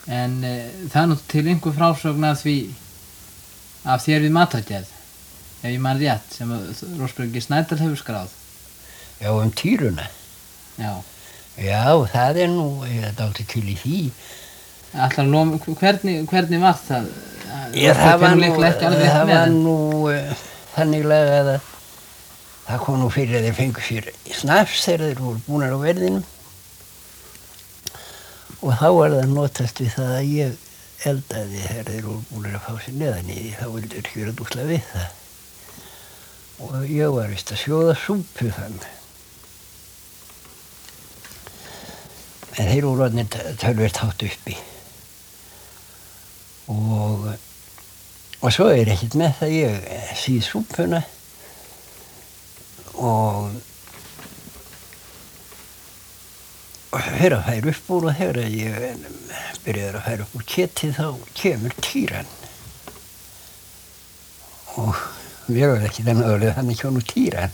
En það nú til einhver frásögn af þér við matargerð, ef ég man rétt, sem Rósbergi Snædal hefur skráð. Já, týruna. Já. Já, það nú, ég dálítið til í því. Hvernig var það? Já, það var nú þanniglega að það kom nú fyrir að þeir fengu sér snaps þegar þeir voru búnar á verðinum. Og þá var það notast við það að ég eldaði þegar þeir voru búnar að fá sér neðan í því, þá vildu þeir ekki vera dúsla við það. Og ég var víst að sjóða súpu þann. En þeir voru orðnir töluvert hátt uppi. Og svo ekkert með það ég síð súpuna og þegar að færa upp úr og þegar að ég byrjaði að færa upp úr keti þá kemur týran. Og mér var ekki þannig öðruð hann ekki nú týran.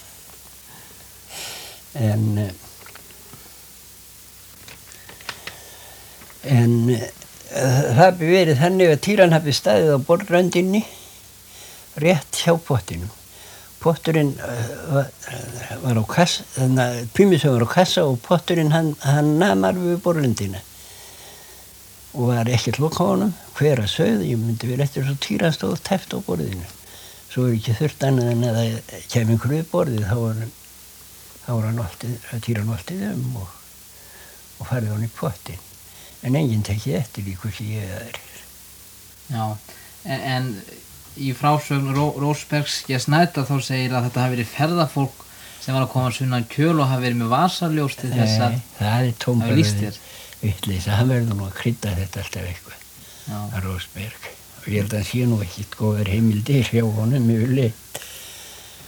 En það hafi verið þannig að týran hafi staðið á borðröndinni rétt hjá pottinum. Potturinn var á kassa, þannig að Pímisson var á kassa og potturinn hann nam alveg við borðröndina. Og var ekkert loka á honum, hver að sauð, ég myndi vera eftir svo týran stóð tæft á borðinu. Svo ekki þurft annað en að það kemur einhverju við borðið, þá var týran oltið og farið hann í pottin. En enginn tekið eftir því hversu ég er. Já, en í frásögn Rósbergs Snædal þá segir að þetta hafi verið ferðafólk sem var að koma sunnan Kjöl og hafi verið með vasaljós til þess að það hafi lýst þér. Vitleysa, hann verður nú að krydda þetta alltaf eitthvað, að Rósberg. Og ég held að hann sé nú ekkert góðar heimildir hjá honum, ég vilji.